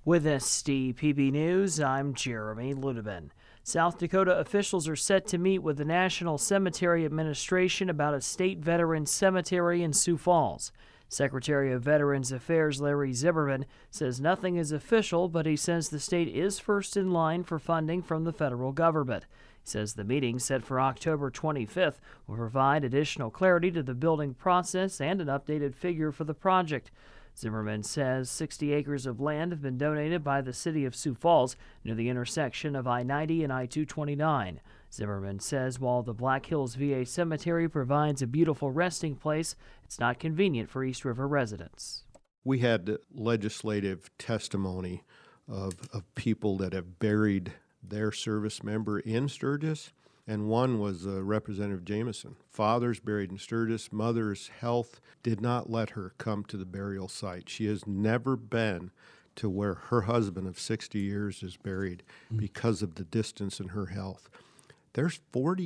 With SDPB News, I'm Jeremy Ludeman. South Dakota officials are set to meet with the National Cemetery Administration about a state veterans cemetery in Sioux Falls. Secretary of Veterans Affairs Larry Zimmerman says nothing is official, but he says the state is first in line for funding from the federal government. He says the meeting, set for October 25th, will provide additional clarity to the building process and an updated figure for the project. Zimmerman says 60 acres of land have been donated by the city of Sioux Falls near the intersection of I-90 and I-229. Zimmerman says while the Black Hills VA Cemetery provides a beautiful resting place, it's not convenient for East River residents. We had legislative testimony of people that have buried their service member in Sturgis, and one was Representative Jameson. Father's buried in Sturgis. Mother's health did not let her come to the burial site. She has never been to where her husband of 60 years is buried because of the distance and her health. There's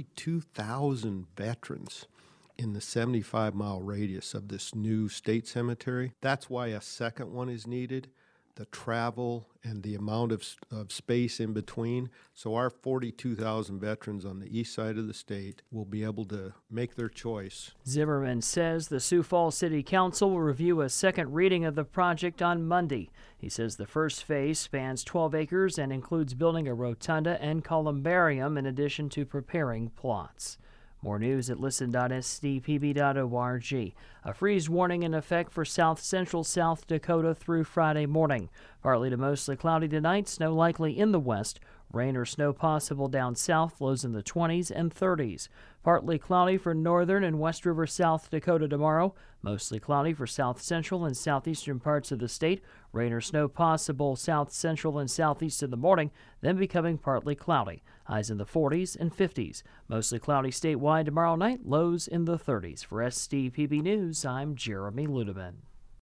42,000 veterans in the 75-mile radius of this new state cemetery. That's why a second one is needed, the travel and the amount of space in between. So our 42,000 veterans on the east side of the state will be able to make their choice. Zimmerman says the Sioux Falls City Council will review a second reading of the project on Monday. He says the first phase spans 12 acres and includes building a rotunda and columbarium in addition to preparing plots. More news at listen.sdpb.org. A freeze warning in effect for south central South Dakota through Friday morning. Partly to mostly cloudy tonight, snow likely in the west. Rain or snow possible down south, lows in the 20s and 30s. Partly cloudy for northern and West River, South Dakota tomorrow. Mostly cloudy for south central and southeastern parts of the state. Rain or snow possible south central and southeast in the morning, then becoming partly cloudy. Highs in the 40s and 50s. Mostly cloudy statewide tomorrow night, lows in the 30s. For SDPB News, I'm Jeremy Ludeman.